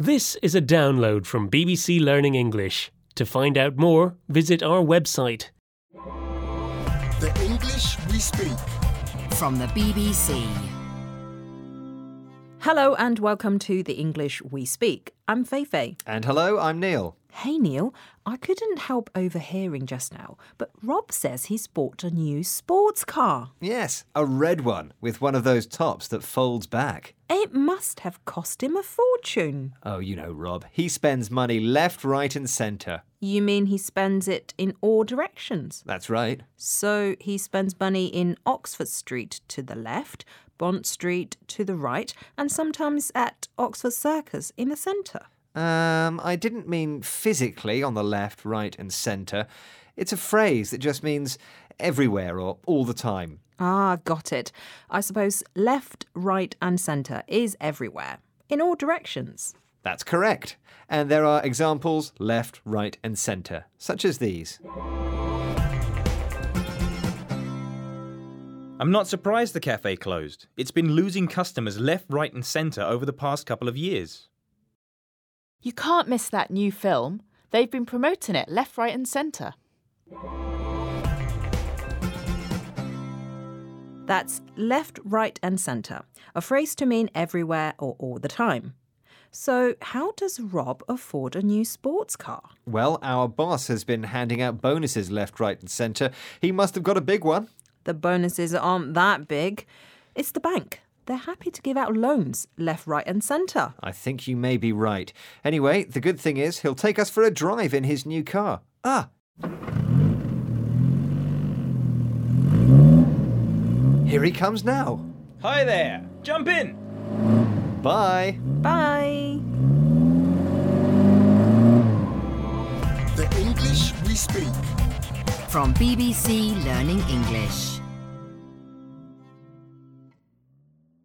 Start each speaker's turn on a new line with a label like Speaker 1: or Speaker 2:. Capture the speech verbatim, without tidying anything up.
Speaker 1: This is a download from B B C Learning English. To find out more, visit our website.
Speaker 2: The English we speak.
Speaker 3: From the B B C.
Speaker 4: Hello and welcome to The English We Speak. I'm Feifei.
Speaker 5: And hello, I'm Neil.
Speaker 4: Hey Neil, I couldn't help overhearing just now, but Rob says he's bought a new sports car.
Speaker 5: Yes, a red one with one of those tops that folds back.
Speaker 4: It must have cost him a fortune.
Speaker 5: Oh, you know, Rob, he spends money left, right and centre.
Speaker 4: You mean he spends it in all directions?
Speaker 5: That's right.
Speaker 4: So he spends money in Oxford Street to the left, Bond Street to the right, and sometimes at Oxford Circus in the centre.
Speaker 5: Um, I didn't mean physically on the left, right and centre. It's a phrase that just means everywhere or all the time.
Speaker 4: Ah, got it. I suppose left, right and centre is everywhere, in all directions.
Speaker 5: That's correct. And there are examples left, right and centre, such as these.
Speaker 6: I'm not surprised the cafe closed. It's been losing customers left, right and centre over the past couple of years.
Speaker 7: You can't miss that new film. They've been promoting it left, right and centre.
Speaker 4: That's left, right and centre, a phrase to mean everywhere or all the time. So how does Rob afford a new sports car?
Speaker 5: Well, our boss has been handing out bonuses left, right and centre. He must have got a big one.
Speaker 4: The bonuses aren't that big. It's the bank. They're happy to give out loans left, right and centre.
Speaker 5: I think you may be right. Anyway, the good thing is he'll take us for a drive in his new car. Ah! Here he comes now.
Speaker 6: Hi there! Jump in!
Speaker 5: Bye!
Speaker 4: Bye!
Speaker 2: The English we speak.
Speaker 3: From B B C Learning English.